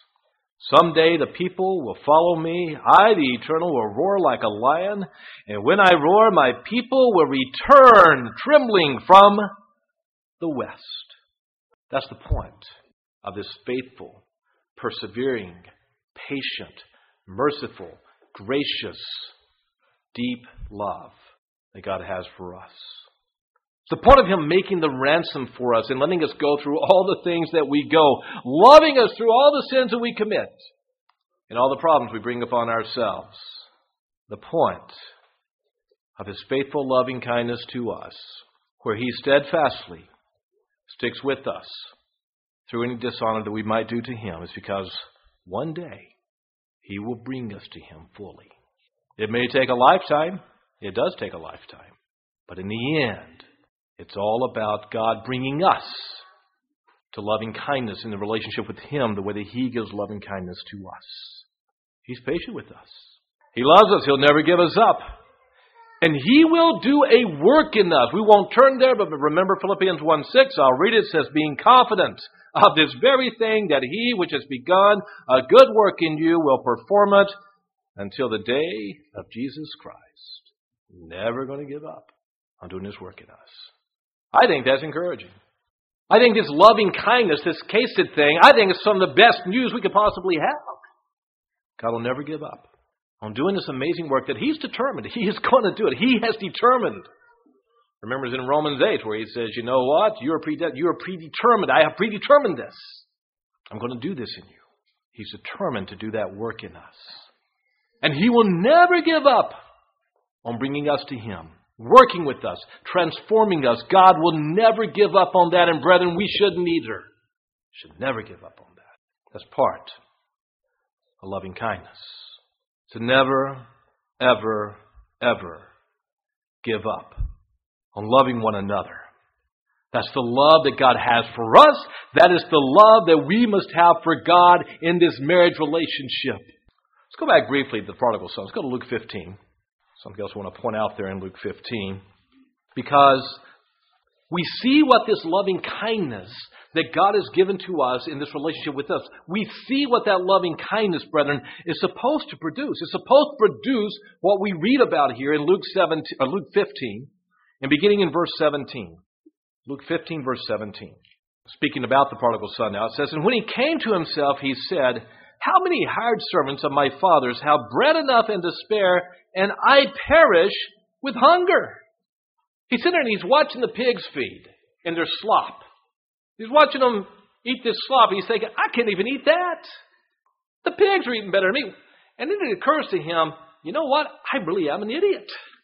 Someday the people will follow me. I, the Eternal, will roar like a lion. And when I roar, my people will return trembling from the west. That's the point of this faithful, persevering, patient, merciful, gracious, deep love that God has for us. It's the point of Him making the ransom for us and letting us go through all the things that we go, loving us through all the sins that we commit and all the problems we bring upon ourselves. The point of His faithful loving kindness to us, where He steadfastly sticks with us through any dishonor that we might do to Him, is because one day He will bring us to Him fully. It may take a lifetime. It does take a lifetime. But in the end, it's all about God bringing us to loving kindness in the relationship with Him the way that He gives loving kindness to us. He's patient with us. He loves us. He'll never give us up. And He will do a work in us. We won't turn there, but remember Philippians one six. I'll read it. It says, being confident of this very thing, that He which has begun a good work in you will perform it until the day of Jesus Christ. Never going to give up on doing His work in us. I think that's encouraging. I think this loving kindness, this Kesed thing, I think it's some of the best news we could possibly have. God will never give up on doing this amazing work that He's determined. He is going to do it. He has determined. Remember, it's in Romans eight where He says, you know what? You are, prede- you are predetermined. I have predetermined this. I'm going to do this in you. He's determined to do that work in us. And He will never give up on bringing us to Him, working with us, transforming us. God will never give up on that. And brethren, we shouldn't either. Should never give up on that. That's part of loving kindness. To never, ever, ever give up on loving one another. That's the love that God has for us. That is the love that we must have for God in this marriage relationship. Let's go back briefly to the prodigal son. Let's go to Luke fifteen. Something else I want to point out there in Luke fifteen. Because we see what this loving kindness that God has given to us in this relationship with us. We see what that loving kindness, brethren, is supposed to produce. It's supposed to produce what we read about here in Luke seventeen, or Luke fifteen, and beginning in verse seventeen. Luke fifteen, verse seventeen. Speaking about the prodigal son now, it says, and when he came to himself, he said, how many hired servants of my father's have bread enough and to spare, and I perish with hunger? He's sitting there and he's watching the pigs feed and their slop. He's watching them eat this slop. He's thinking, I can't even eat that. The pigs are eating better than me. And then it occurs to him, you know what? I really am an idiot.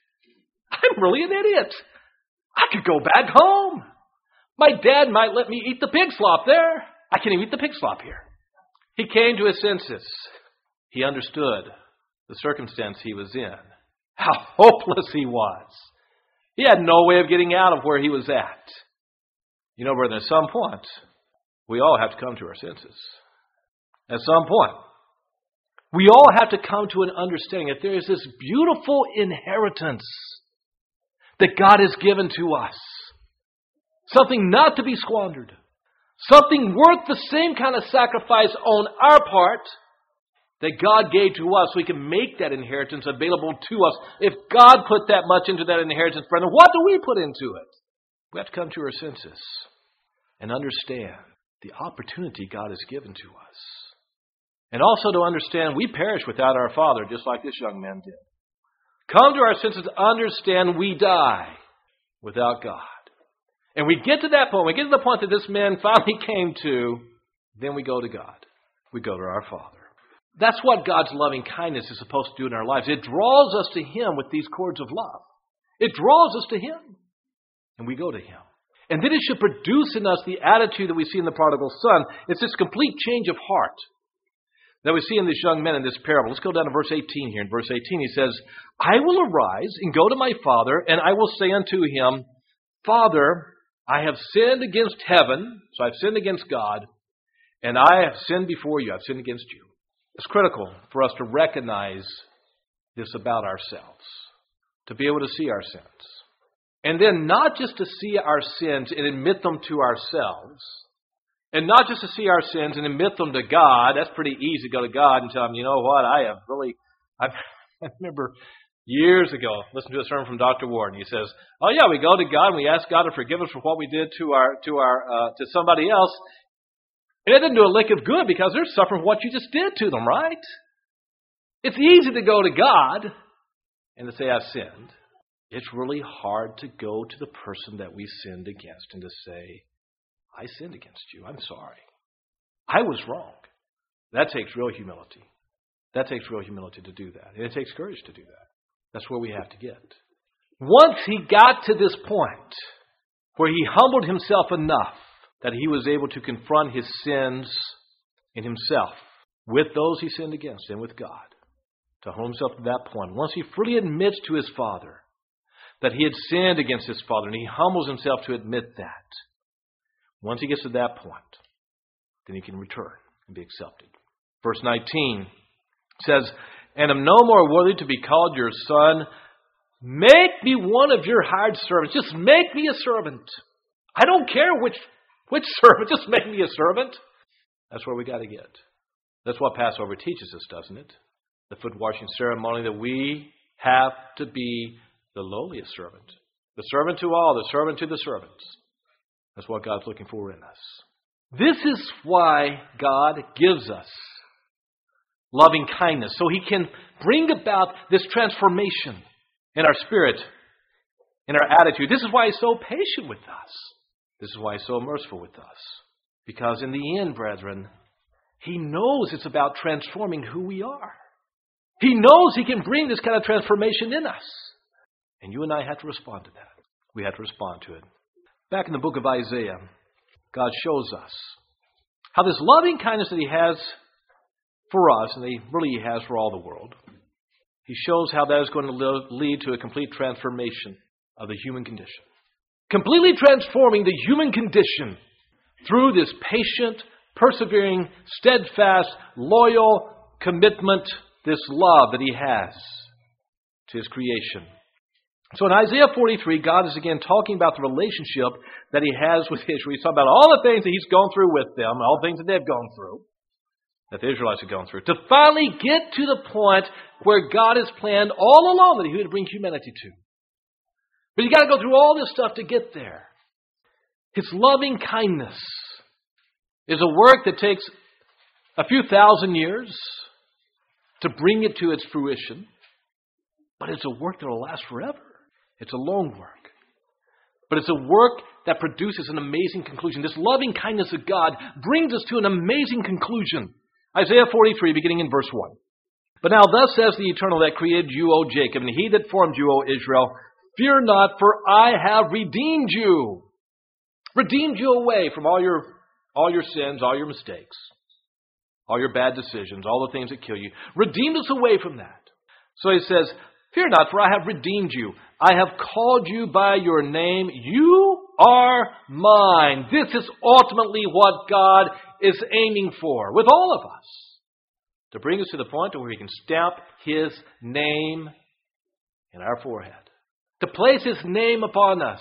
I'm really an idiot. I could go back home. My dad might let me eat the pig slop there. I can't even eat the pig slop here. He came to his senses. He understood the circumstance he was in. How hopeless he was. He had no way of getting out of where he was at. You know, brother, at some point, we all have to come to our senses. At some point, we all have to come to an understanding that there is this beautiful inheritance that God has given to us. Something not to be squandered. Something worth the same kind of sacrifice on our part that God gave to us. We can make that inheritance available to us. If God put that much into that inheritance, brethren, what do we put into it? We have to come to our senses and understand the opportunity God has given to us. And also to understand we perish without our Father, just like this young man did. Come to our senses to understand we die without God. And we get to that point, we get to the point that this man finally came to, then we go to God. We go to our Father. That's what God's loving kindness is supposed to do in our lives. It draws us to Him with these cords of love. It draws us to Him. And we go to Him. And then it should produce in us the attitude that we see in the prodigal son. It's this complete change of heart that we see in this young man in this parable. Let's go down to verse eighteen here. In verse eighteen he says, I will arise and go to my father, and I will say unto him, Father, I have sinned against heaven, so I've sinned against God, and I have sinned before you. I've sinned against you. It's critical for us to recognize this about ourselves, to be able to see our sins. And then not just to see our sins and admit them to ourselves, and not just to see our sins and admit them to God. That's pretty easy to go to God and tell Him, you know what, I have really, I've, I remember years ago, listening to a sermon from Doctor Ward, and he says, oh yeah, we go to God and we ask God to forgive us for what we did to our, to our, uh, to somebody else. And it didn't do a lick of good because they're suffering what you just did to them, right? It's easy to go to God and to say, I've sinned. It's really hard to go to the person that we sinned against and to say, I sinned against you. I'm sorry. I was wrong. That takes real humility. That takes real humility to do that. And it takes courage to do that. That's where we have to get. Once he got to this point where he humbled himself enough that he was able to confront his sins in himself with those he sinned against and with God, to humble himself to that point, once he freely admits to his father that he had sinned against his father, and he humbles himself to admit that, Once he gets to that point, then he can return and be accepted. Verse nineteen says, and am no more worthy to be called your son. Make me one of your hired servants. Just make me a servant. I don't care which, which servant. Just make me a servant. That's where we got to get. That's what Passover teaches us, doesn't it? The foot washing ceremony, that we have to be the lowliest servant. The servant to all, the servant to the servants. That's what God's looking for in us. This is why God gives us loving kindness, so he can bring about this transformation in our spirit, in our attitude. This is why he's so patient with us. This is why he's so merciful with us. Because in the end, brethren, he knows it's about transforming who we are. He knows he can bring this kind of transformation in us. And you and I have to respond to that. We have to respond to it. Back in the book of Isaiah, God shows us how this loving kindness that he has for us, and he really has for all the world, he shows how that is going to lead to a complete transformation of the human condition. Completely transforming the human condition through this patient, persevering, steadfast, loyal commitment, this love that he has to his creation. So in Isaiah forty-three, God is again talking about the relationship that he has with Israel. He's talking about all the things that he's gone through with them, all the things that they've gone through, that the Israelites have gone through, to finally get to the point where God has planned all along that he would bring humanity to. But you got to go through all this stuff to get there. His loving kindness is a work that takes a few thousand years to bring it to its fruition. But it's a work that will last forever. It's a long work. But it's a work that produces an amazing conclusion. This loving kindness of God brings us to an amazing conclusion. Isaiah forty-three, beginning in verse one. But now thus says the Eternal that created you, O Jacob, and he that formed you, O Israel, fear not, for I have redeemed you. Redeemed you away from all your, all your sins, all your mistakes, all your bad decisions, all the things that kill you. Redeemed us away from that. So he says, fear not, for I have redeemed you. I have called you by your name. You are mine. This is ultimately what God is aiming for with all of us. To bring us to the point where he can stamp his name in our forehead. To place his name upon us.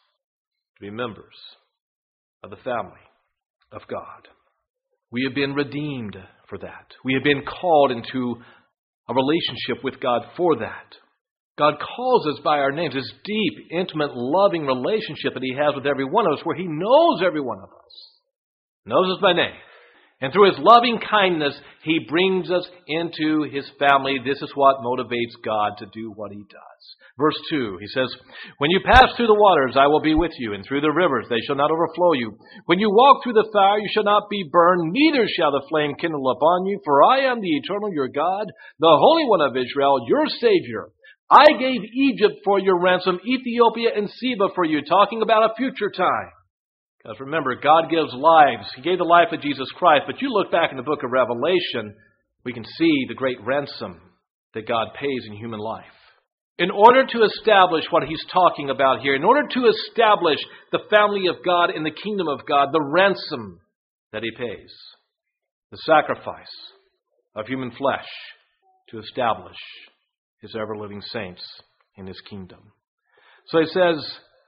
To be members of the family of God. We have been redeemed for that. We have been called into a relationship with God for that. God calls us by our names. This deep, intimate, loving relationship that he has with every one of us, where he knows every one of us. Knows us by name. And through his loving kindness, he brings us into his family. This is what motivates God to do what he does. Verse two, he says, when you pass through the waters, I will be with you, and through the rivers, they shall not overflow you. When you walk through the fire, you shall not be burned, neither shall the flame kindle upon you. For I am the Eternal, your God, the Holy One of Israel, your Savior. I gave Egypt for your ransom, Ethiopia and Seba for you, talking about a future time. Because remember, God gives lives. He gave the life of Jesus Christ. But you look back in the book of Revelation, we can see the great ransom that God pays in human life. In order to establish what he's talking about here, in order to establish the family of God in the kingdom of God, the ransom that he pays, the sacrifice of human flesh to establish his ever-living saints in his kingdom. So he says,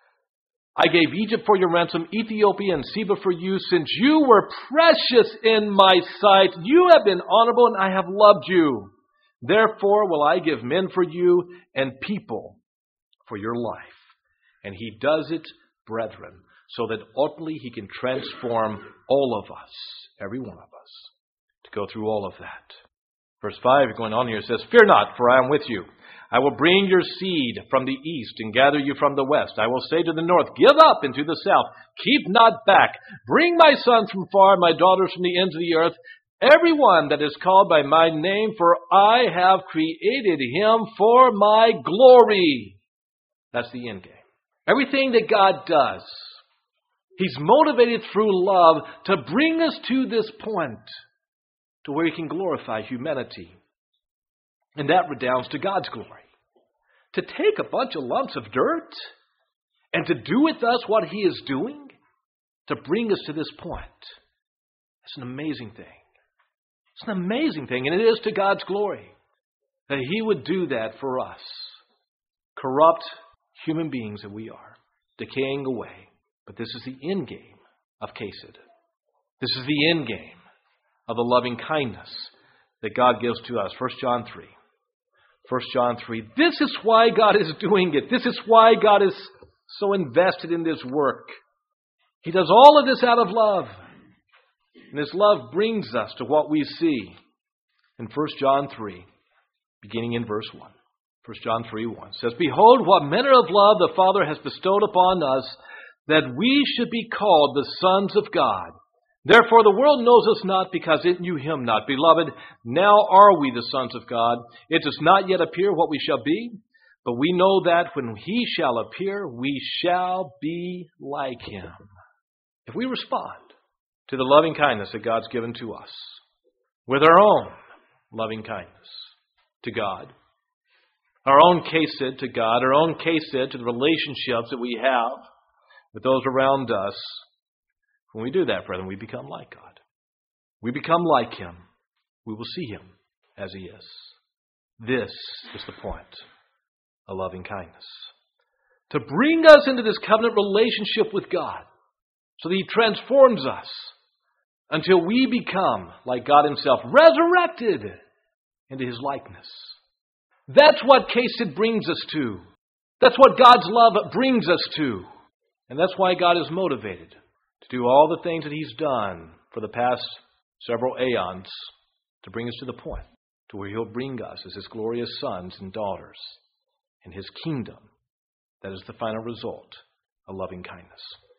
I gave Egypt for your ransom, Ethiopia and Seba for you, since you were precious in my sight. You have been honorable, and I have loved you. Therefore will I give men for you and people for your life. And he does it, brethren, so that ultimately he can transform all of us, every one of us, to go through all of that. Verse five, going on here, it says, fear not, for I am with you. I will bring your seed from the east and gather you from the west. I will say to the north, give up, and to the south, keep not back. Bring my sons from far, my daughters from the ends of the earth. Everyone that is called by my name, for I have created him for my glory. That's the end game. Everything that God does, he's motivated through love to bring us to this point to where he can glorify humanity. And that redounds to God's glory. To take a bunch of lumps of dirt and to do with us what he is doing, to bring us to this point. It's an amazing thing. It's an amazing thing, and it is to God's glory that He would do that for us. Corrupt human beings that we are, decaying away. But this is the end game of Kesed. This is the end game of the loving kindness that God gives to us. First John three. First John three. This is why God is doing it. This is why God is so invested in this work. He does all of this out of love. And this love brings us to what we see in First John three, beginning in verse one. First John three one says, Behold, what manner of love the Father has bestowed upon us, that we should be called the sons of God. Therefore the world knows us not, because it knew Him not. Beloved, now are we the sons of God. It does not yet appear what we shall be, but we know that when He shall appear, we shall be like Him. If we respond to the loving kindness that God's given to us, with our own loving kindness to God, our own Kesed to God, our own Kesed to the relationships that we have with those around us, when we do that, brethren, we become like God. We become like Him. We will see Him as He is. This is the point of loving kindness. To bring us into this covenant relationship with God, so that He transforms us until we become like God Himself, resurrected into His likeness. That's what Kesed brings us to. That's what God's love brings us to. And that's why God is motivated to do all the things that He's done for the past several aeons to bring us to the point to where He'll bring us as His glorious sons and daughters in His kingdom. That is the final result of loving kindness.